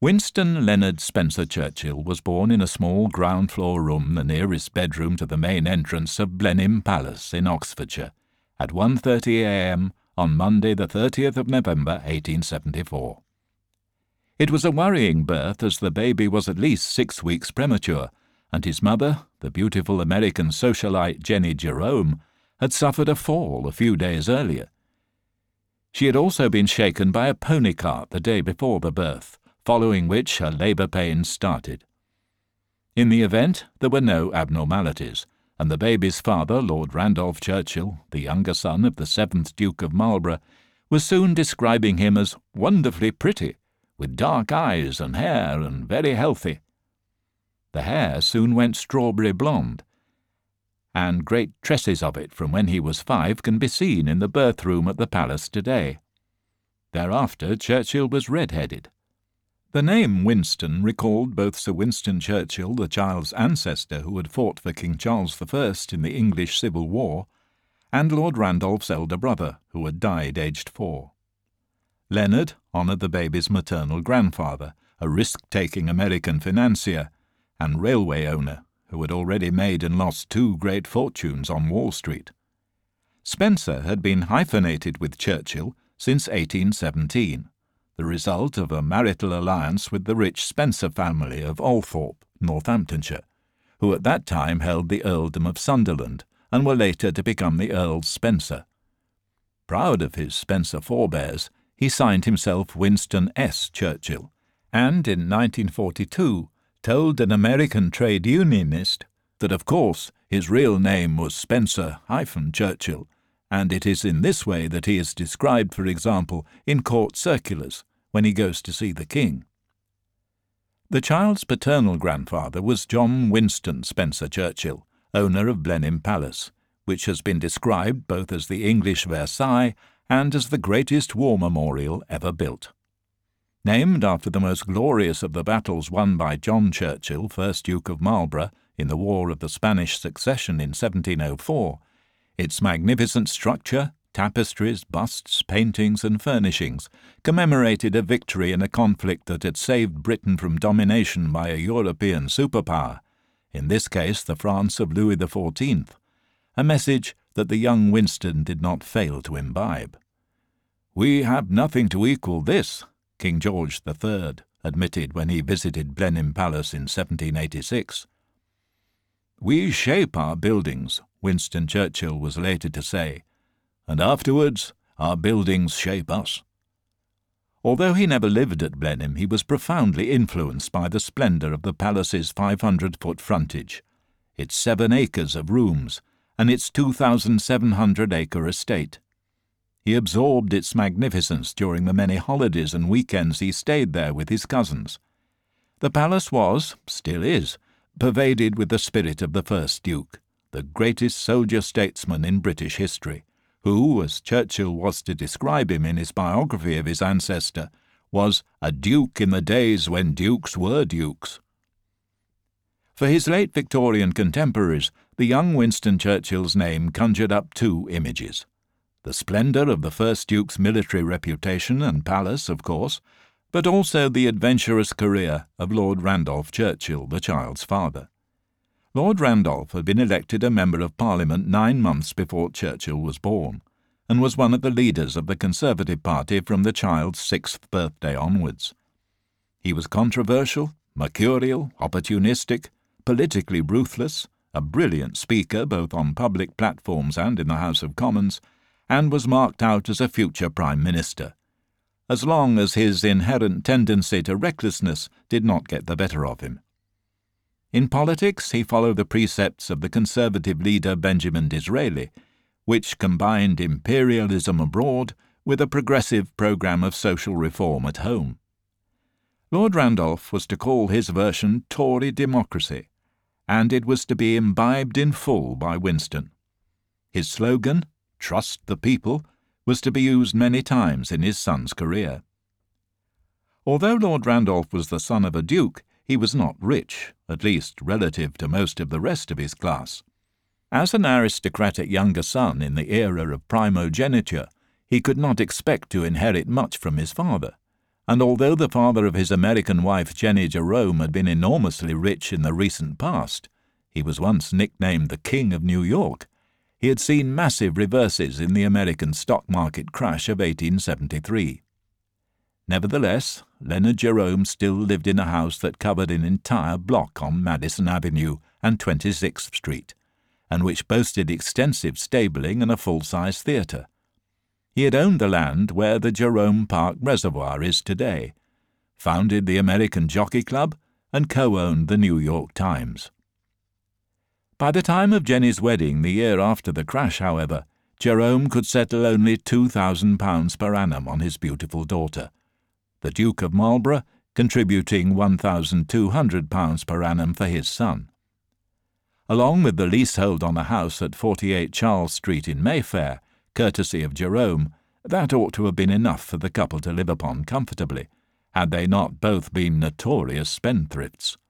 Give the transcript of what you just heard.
Winston Leonard Spencer Churchill was born in a small ground-floor room, the nearest bedroom to the main entrance of Blenheim Palace in Oxfordshire, at 1:30 a.m. on Monday the 30th of November 1874. It was a worrying birth, as the baby was at least 6 weeks premature, and his mother, the beautiful American socialite Jenny Jerome, had suffered a fall a few days earlier. She had also been shaken by a pony cart the day before the birth, following which her labour pains started. In the event, there were no abnormalities, and the baby's father, Lord Randolph Churchill, the younger son of the 7th Duke of Marlborough, was soon describing him as wonderfully pretty, with dark eyes and hair, and very healthy. The hair soon went strawberry blonde, and great tresses of it from when he was 5 can be seen in the birth-room at the palace today. Thereafter Churchill was red-headed. The name Winston recalled both Sir Winston Churchill, the child's ancestor who had fought for King Charles I in the English Civil War, and Lord Randolph's elder brother, who had died aged 4. Leonard honoured the baby's maternal grandfather, a risk-taking American financier and railway owner who had already made and lost 2 great fortunes on Wall Street. Spencer had been hyphenated with Churchill since 1817, the result of a marital alliance with the rich Spencer family of Althorpe, Northamptonshire, who at that time held the earldom of Sunderland and were later to become the Earls Spencer. Proud of his Spencer forebears, he signed himself Winston S. Churchill, and in 1942 told an American trade unionist that of course his real name was Spencer-Churchill, and it is in this way that he is described, for example, in court circulars when he goes to see the king. The child's paternal grandfather was John Winston Spencer Churchill, owner of Blenheim Palace, which has been described both as the English Versailles and as the greatest war memorial ever built. Named after the most glorious of the battles won by John Churchill, 1st Duke of Marlborough, in the War of the Spanish Succession in 1704, its magnificent structure, tapestries, busts, paintings and furnishings commemorated a victory in a conflict that had saved Britain from domination by a European superpower, in this case the France of Louis XIV, a message that the young Winston did not fail to imbibe. "We have nothing to equal this," King George III admitted when he visited Blenheim Palace in 1786. "We shape our buildings," Winston Churchill was later to say, "and afterwards our buildings shape us." Although he never lived at Blenheim, he was profoundly influenced by the splendour of the palace's 500-foot frontage, its 7 acres of rooms, and its 2,700-acre estate. He absorbed its magnificence during the many holidays and weekends he stayed there with his cousins. The palace was, still is, pervaded with the spirit of the 1st Duke, the greatest soldier-statesman in British history, who, as Churchill was to describe him in his biography of his ancestor, was a duke in the days when dukes were dukes. For his late Victorian contemporaries, the young Winston Churchill's name conjured up 2 images. The splendour of the 1st Duke's military reputation and palace, of course, but also the adventurous career of Lord Randolph Churchill, the child's father. Lord Randolph had been elected a Member of Parliament 9 months before Churchill was born, and was one of the leaders of the Conservative Party from the child's 6th birthday onwards. He was controversial, mercurial, opportunistic, politically ruthless, a brilliant speaker both on public platforms and in the House of Commons, and was marked out as a future Prime Minister, as long as his inherent tendency to recklessness did not get the better of him. In politics, he followed the precepts of the Conservative leader Benjamin Disraeli, which combined imperialism abroad with a progressive programme of social reform at home. Lord Randolph was to call his version Tory democracy, and it was to be imbibed in full by Winston. His slogan, "Trust the people," was to be used many times in his son's career. Although Lord Randolph was the son of a duke, he was not rich, at least relative to most of the rest of his class. As an aristocratic younger son in the era of primogeniture, he could not expect to inherit much from his father, and although the father of his American wife Jenny Jerome had been enormously rich in the recent past, he was once nicknamed the King of New York, he had seen massive reverses in the American stock market crash of 1873. Nevertheless, Leonard Jerome still lived in a house that covered an entire block on Madison Avenue and 26th Street, and which boasted extensive stabling and a full-size theatre. He had owned the land where the Jerome Park Reservoir is today, founded the American Jockey Club, and co-owned the New York Times. By the time of Jenny's wedding the year after the crash, however, Jerome could settle only £2,000 per annum on his beautiful daughter, the Duke of Marlborough contributing £1,200 per annum for his son. Along with the leasehold on a house at 48 Charles Street in Mayfair, courtesy of Jerome, that ought to have been enough for the couple to live upon comfortably, had they not both been notorious spendthrifts.